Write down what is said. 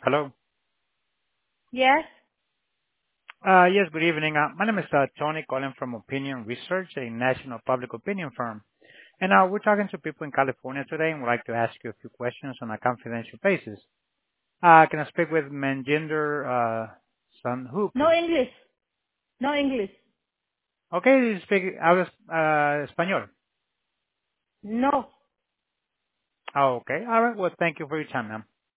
Hello. Yes. Yes, good evening. My name is Tony calling from Opinion Research, a national public opinion firm. And we're talking to people in California today and would like to ask you a few questions on a confidential basis. Can I speak with Manjinder Sanhu, No please? English. No English. Okay, you speak hablas español. No. Oh, okay. All right. Well, thank you for your time, ma'am.